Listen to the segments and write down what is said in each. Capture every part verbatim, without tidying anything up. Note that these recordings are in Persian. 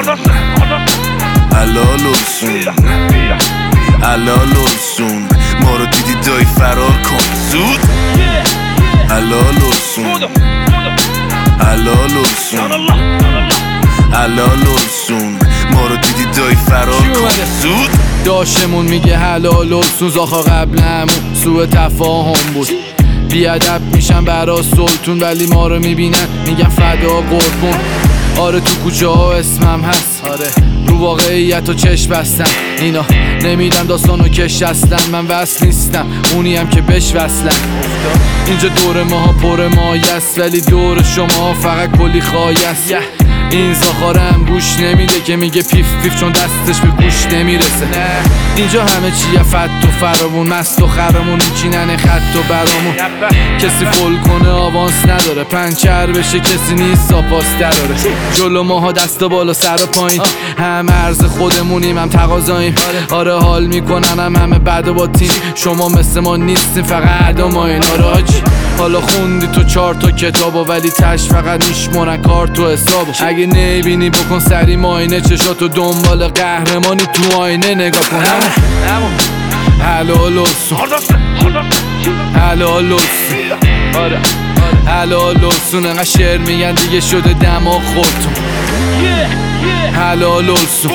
حلال السون حلال السون ما رو دیدی دایی فرار کن زود حلال السون حلال السون حلال السون ما رو دیدی دایی فرار کن زود داشمون میگه حلال السون زاخا قبل همون سوء تفاهم بود بیادب میشن برا سلطون ولی ما رو میبینن میگن فدا قربون آره تو کوچه ها اسمم هست آره رو واقعیت و چشم بستم اینا نمیدن داستانو کش اصلا من وصل نیستم اونی هم که بش وصلم اینجا دور ماها پر مایست ولی دور شما فقط کلی خایست این زاخارم گوش نمیده که میگه پیف پیف چون دستش به گوش نمیرسه اینجا همه چیه فت و فرامون مست و خرمون میچینن خط و برامون کسی فول کنه آوانس نداره پنچر بشه کسی نیست ساپاس دراره جلو ماها دست بالا سر و پایین هم عرض خودمونیم هم تقاضاییم آره حال میکنن هم همه بعد با تیم شما مثل ما نیستیم فقط عدا ما این آراجی حالا خوندی تو چهار تا کتابو ولی تش فقط میشمونن کار تو حسابو اگه نبینی بکن سری ماینه چشاتو دنبال قهرمانی تو آینه نگاه کن حلال السون حلال السون حلال السون انقدر شعر میگن دیگه شده دماغ خودتون حلال السون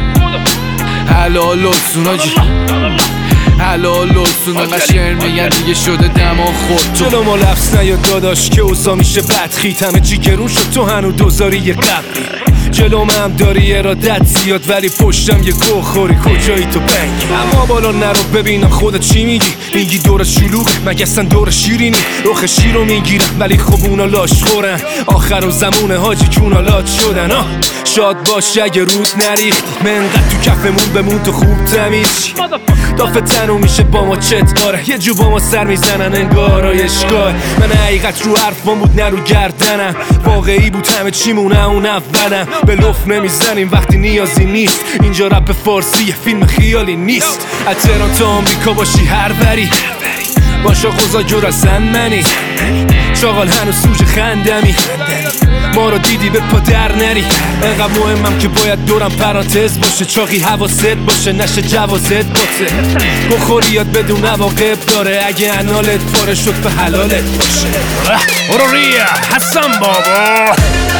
حلال السون آجی حلال السون انقدر شعر میگن دیگه شده دماغ خودتون جلو ما لفظ نیاد داداش که اوضاع میشه بدخیت همه جیگرون شد تو هنو دوزاری یه قبلی جلو هم داری ارادت زیاد ولی پشتم یه گوه خوری کجایی تو بنگ اما بالا نرو ببینم خودت چی میگی میگی دور شلوغه مگه اصلا دور شیرینی رخ شیر رو میگیرم ولی خب اونا لاش خورن آخر و زمونه حاجی کونا لات شدن آه شاد باش اگه رود نریختی منقدر تو کفمون بمون تو خوب تمیز دافه تنو میشه با ما چت کاره یه جو با ما سر میزنن انگار اشگاه من حقیقت رو حرفان بود نه رو گردنم واقعی بود همه چیمونه اون اولم به لف نمیزنیم وقتی نیازی نیست اینجا رپ فارسی یه فیلم خیالی نیست از تهران تا آمریکا باشی هر بری باشا خوزا جور اصلا منی شاغل هنو سوژ خندمی ما رو دیدی به پا در نری انقدر مهمم که باید دورم پرانتز باشه چاقی حواست باشه نشه جوازت باشه بخوری یاد بدون عواقب داره اگه انالت پاره شد به حلالت باشه برو ریا حسن بابا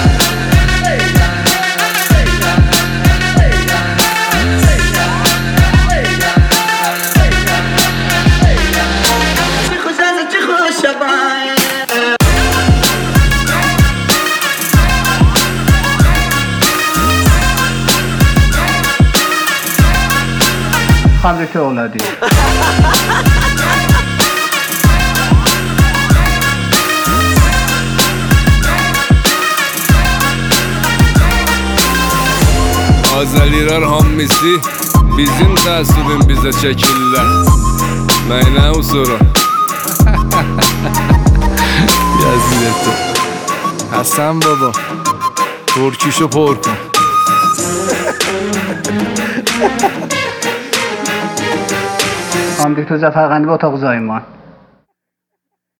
خمرت اولادی Azaliler hammisi bizim tasibin bize çekirler. Meyne usura. یزیدتو حسن بابا ترکیشو پر کن خانم دکتر ظفرقندی با اتاق زایمان